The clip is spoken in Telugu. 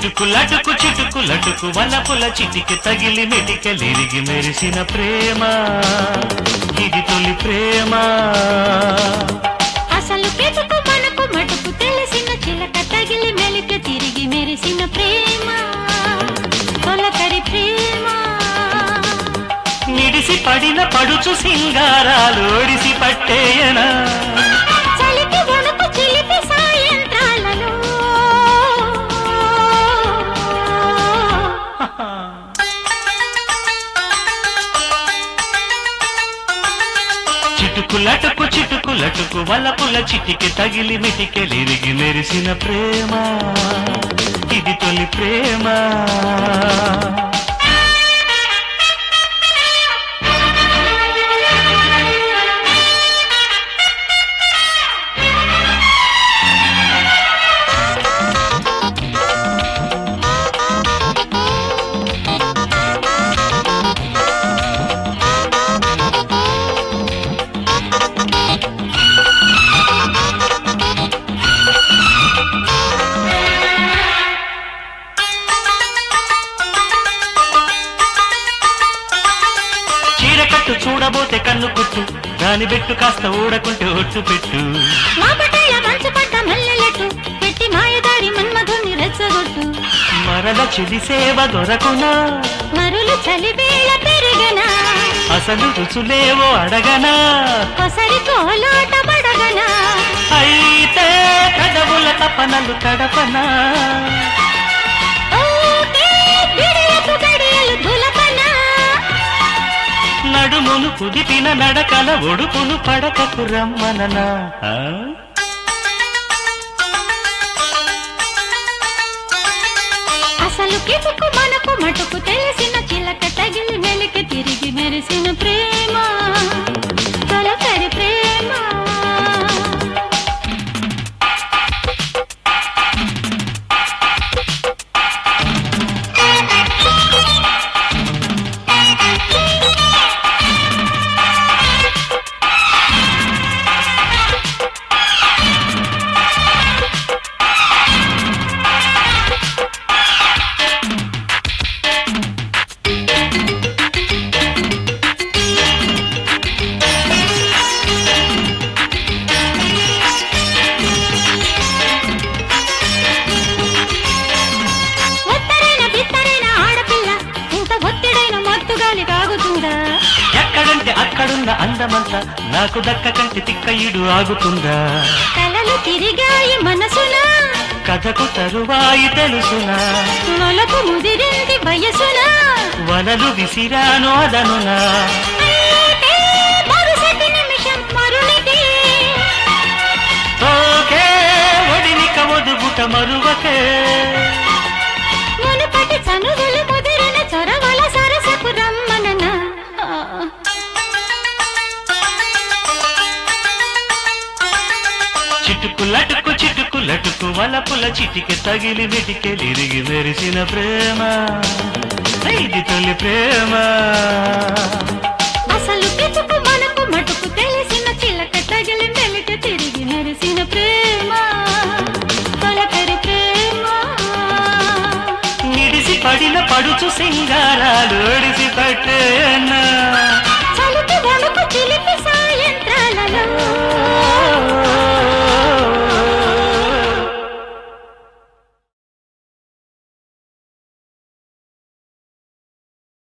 చిటుకులటుకు చిటుకులటుకు వలపుల చిటికి తగిలి మెటికలిరిగి మెరిసిన ప్రేమ ఇది తొలి ప్రేమ అసలు పెటుకు మనకు మటుకు తెలిసిన చిలక తగిలి మెలిక తిరిగి మెరిసిన ప్రేమ తొలకరి ప్రేమ నిడిసి పడిన పడుచు సింగారాలు ఒడిసి పట్టేయనా చలికి వణుకు చిలిపి సాయంత్రాలలో చిటుకులటుకు చిటుకులటుకు వలపుల చిటికి తగిలి మిటికెలిరిగి మెరిసిన ప్రేమ ఇది తొలి ప్రేమ చీరకట్టు చూడబోతే కన్ను కుట్టు దాని బెట్టు కాస్త ఊడకుంటే ఒట్టు పెట్టు మాపటేల మంచుపడ్డ మల్లెలెట్టు పెట్టి మాయదారి మన్మధుని రెచ్చగొట్టు మరల చెలి సేవ దొరకునా మరులు చలివేళ పెరిగనా అసలు రుచులేవో అడగనా కొసరి కోలాట పడగనా అయితే కదవుల తపనలు తడపనా ఓకే గడియకు గడియలు దులపనా నడుమును కుదిపిన నడకల ఒడుపును పడకకు రమ్మననా అసలు కిటుకు మనకు మటుకు తెలిసిన చిలక తగిలి మెలికి తిరిగి మెరిసిన ప్రేమ తొలకరి ప్రేమ ఎక్కడంటే అక్కడున్న అందమంతా నాకు దక్క కంటి తిక్కయుడు ఆగుతుందా కలలు తిరిగాయి మనసున కథకు తరువాయి తెలుసునా మొలకు ముదిరింది వయసున వలలు విసిరాను అదనునా అయితే మరుసటి నిమిషం మరునిది ఓకే ఒడినిక ఒదుగుట మరువకే మునుపటి చనువులు ముదిరిన చొరవల సరసకు రమ్మనన చిటుకులటుకు చిటుకులటుకు వలపుల చిటికి తగిలి వెటికెలిరిగి మెరిసిన ప్రేమ ఇది తొలి ప్రేమ అసలు పిచుకు మనకు మటుకు తెలిసిన చిలక తగిలి మెలిక తిరిగి మెరిసిన ప్రేమ తొలకరి ప్రేమ నిడిసి పడిన పడుచు సింగారాలు ఒడిసి పట్టేనా